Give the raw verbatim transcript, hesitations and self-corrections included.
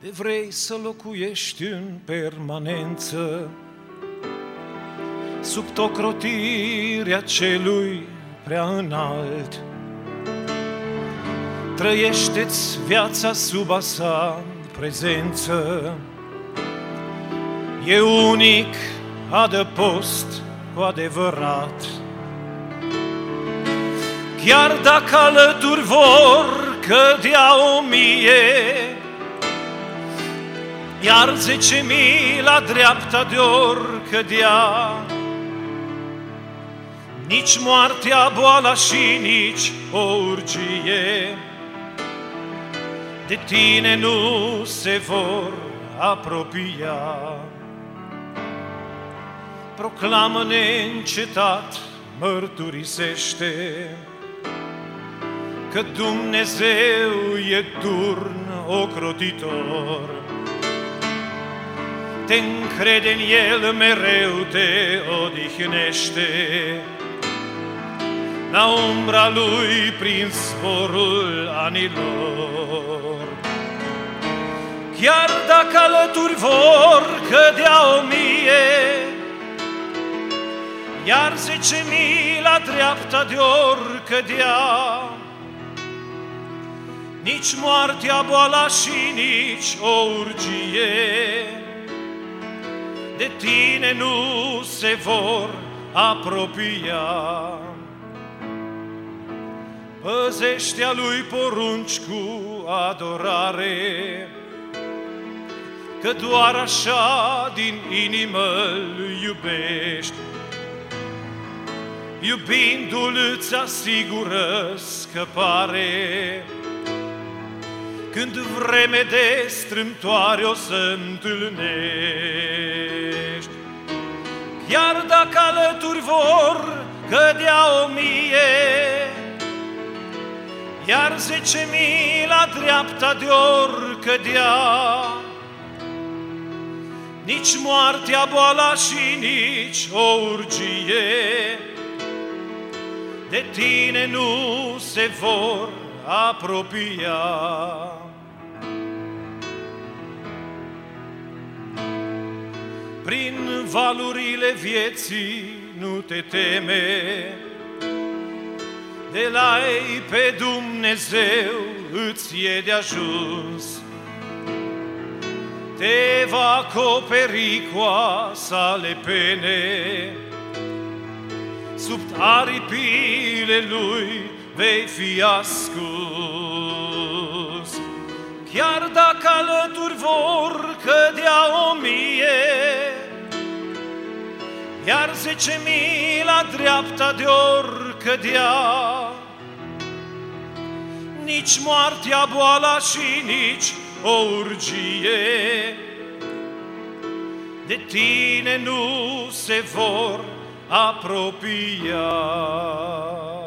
de vrei să locuiești în permanență sub tocrotirea celui prea înalt. Trăiește-ți viața sub a sa prezență, e unic adăpost cu adevărat. Chiar dacă alături vor cădea o mie, iar zece mii la dreapta de-or cădea, nici moartea, boala și nici o urgie de tine nu se vor apropia. Proclamă neîncetat, mărturisește că Dumnezeu e turn ocrotitor. Te încrede în El, mereu te odihnește, la umbra Lui prin zborul anilor. Chiar dacă alături vor cădea o mie, iar zece mii la dreapta de-or cădea, nici moartea, boala și nici o urgie de tine nu se vor apropia. Păzește-a Lui porunci cu adorare, că doar așa din inimă Îl iubești. Iubindu-L îți asigură scăpare, când vreme de strâmtoare o să întâlnești. Chiar dacă alături vor cădea o mie, iar zece mii la dreapta de-or cădea, nici moartea, boala și nici o urgie de tine nu se vor apropia. Prin valurile vieții nu te teme, de la-i pe Dumnezeu îți e de ajuns. Te va acoperi cu a sale pene, sub aripile Lui vei fi ascuns. Chiar dacă alături vor cădea o mie, iar zece mii la dreapta de-or cădea, nici moartea, boala și nici o urgie de tine nu se vor apropia.